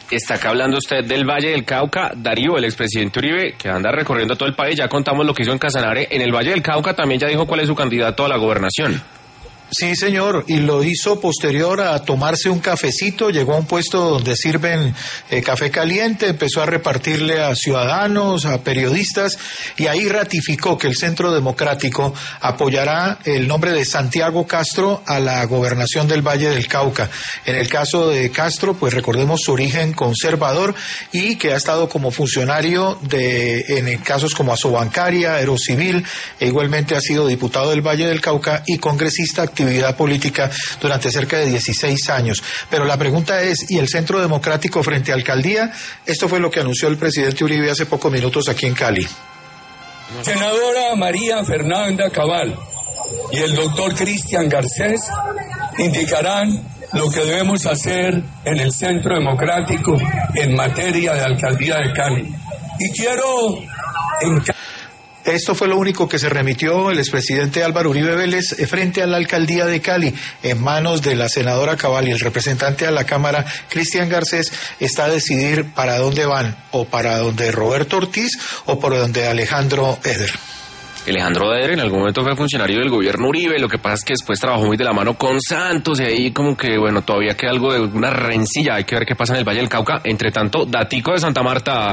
Está acá hablando usted del Valle del Cauca. Darío, el expresidente Uribe, que anda recorriendo todo el país, ya contamos lo que hizo en Casanare. En el Valle del Cauca también ya dijo cuál es su candidato a la gobernación. Sí, señor, y lo hizo posterior a tomarse un cafecito, llegó a un puesto donde sirven café caliente, empezó a repartirle a ciudadanos, a periodistas, y ahí ratificó que el Centro Democrático apoyará el nombre de Santiago Castro a la gobernación del Valle del Cauca. En el caso de Castro, pues recordemos su origen conservador y que ha estado como funcionario en casos como Asobancaria, Aerocivil, e igualmente ha sido diputado del Valle del Cauca y congresista actividad política durante cerca de 16 años. Pero la pregunta es, ¿y el Centro Democrático frente a alcaldía? Esto fue lo que anunció el presidente Uribe hace pocos minutos aquí en Cali. Senadora María Fernanda Cabal y el doctor Cristian Garcés indicarán lo que debemos hacer en el Centro Democrático en materia de alcaldía de Cali. Y quiero... Esto fue lo único que se remitió el expresidente Álvaro Uribe Vélez frente a la alcaldía de Cali, en manos de la senadora Cabal, y el representante a la Cámara, Cristian Garcés, está a decidir para dónde van, o para donde Roberto Ortiz o por donde Alejandro Eder. Alejandro Eder en algún momento fue funcionario del gobierno Uribe, lo que pasa es que después trabajó muy de la mano con Santos y ahí como que, bueno, todavía queda algo de una rencilla, hay que ver qué pasa en el Valle del Cauca. Entre tanto, datico de Santa Marta.